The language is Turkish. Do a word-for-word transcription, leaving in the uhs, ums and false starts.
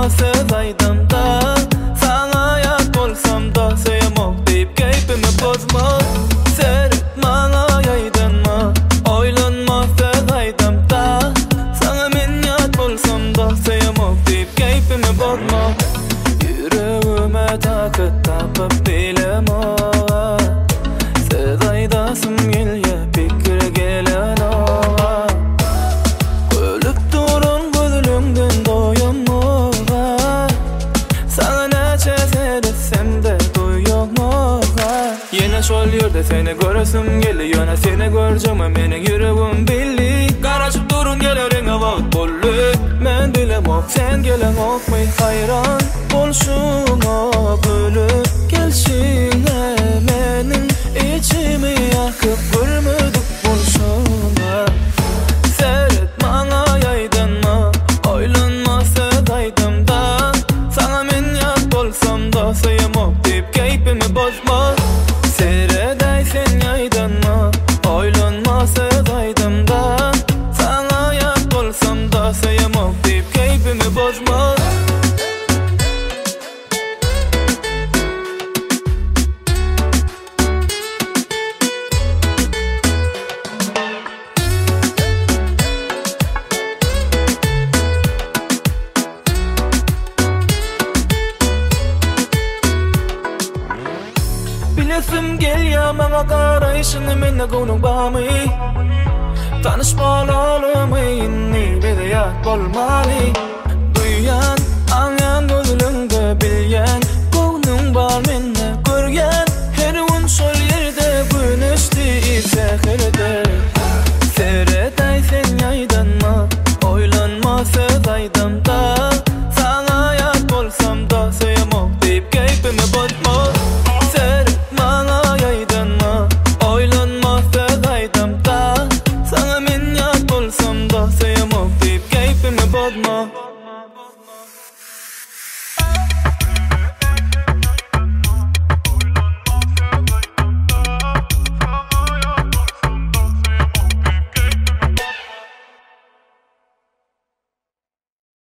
söz aydım da, sana yat bolsam da sevmok deyip keyfimi bozma. Serip bana yaydın mı? Oylanma söz aydım da, sana men yat bolsam da sevmok deyip keyfimi bozma. Yüreğime takıp tapıp bilem ağa, söz aydasım gelye fikre gelen ağa. Ölüp durun gözlüğümden doyamağa, sana neçe seyresem de doyamağa. Yine şol yerde seni göresim geliyor, yana seni göreceğim mening yüreğim billi. Karaşıp durun gelerin avut bollu, men bilemok sen gelen okmay hayran bolşuna bölüp gelşine menin içimi yakıp görmedik bolşuna. Seyret bana yaydın mı? Oylanma söz aydım da, sana men yat bolsam da sevmok deyip keyfimi bozma. Seyredey sen yaydın mı? Oylanma söz aydım da, sana yat bolsam da sevmok deyip keyfimi bozma. Bilesim gelya bana karayışını menne gonun bağımı. Tanışmalı olmayın ni bedeyat bolmalı.